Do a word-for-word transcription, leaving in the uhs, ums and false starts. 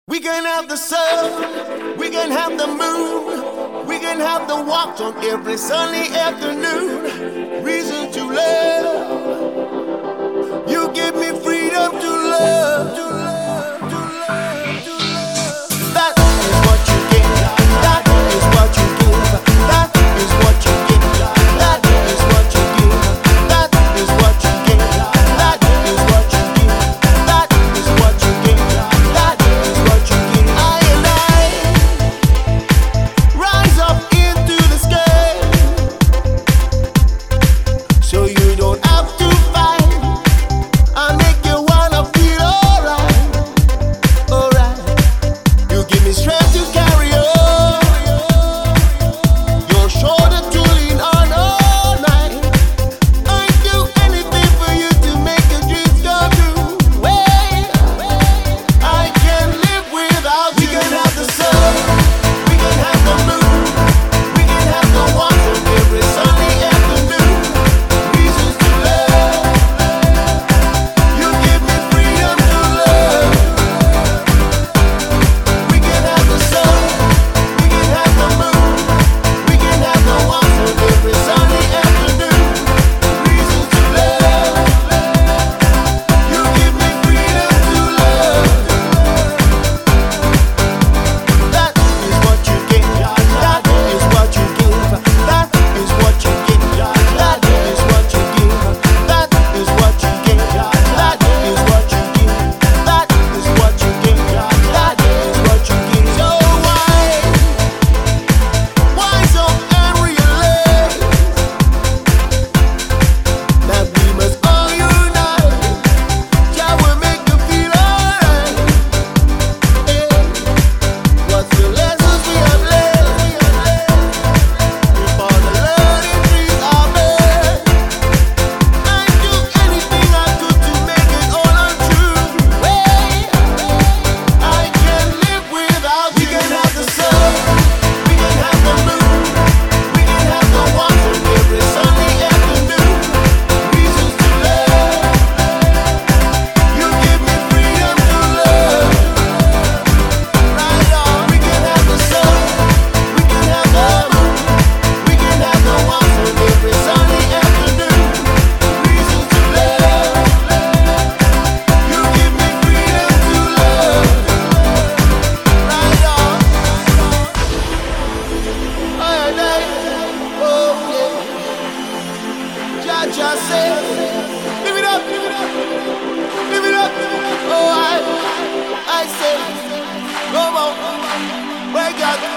We can have the sun, we can have the moon, we can have the walk on every sunny afternoon. Reason to love, you give me freedom to love, to love, to love, to love. That is what you give, that is what you give, that is what you give, that is what you give, that is what you give, that is what you give, that is what you give, that is what you give. I and I rise up into the sky, so you don't have to fight. I make you wanna feel alright, alright. You give me strength to carry on, your shoulder to lean on all night. I'd do anything for you to make your dreams come true. Wait, I can't live without you. We can have the sun, we can have the moon, we can have the water every sunny afternoon. Reasons to love, you give me freedom to love. We can have the sun, we can have the moon, we can have the water every sunny afternoon. Reasons to love, you give me freedom to love. That is what you give, that is what you give, that is what you give, that is what you give, that is what you give, that is what you give, that is what you give, that is what you give. So why, why so angry and late? That we must all unite, Jah will make you feel alright. Hey, what's the lessons we have learned? Before the learning trees are burned, I'd do anything I could to make it all untrue. Wait, I can't live without you. We can have the sun, we can have the moon, we can have the water every sunny afternoon. Reasons to love, you give me freedom to love. Right on. We can have the sun, we can have the moon, we can have the water every sunny afternoon. Reasons to love, you give me freedom to love. Right on. I and I, oh yeah. Jah Jah said, give it up, give it up, give it up. Oh I, I say, come on, wake up.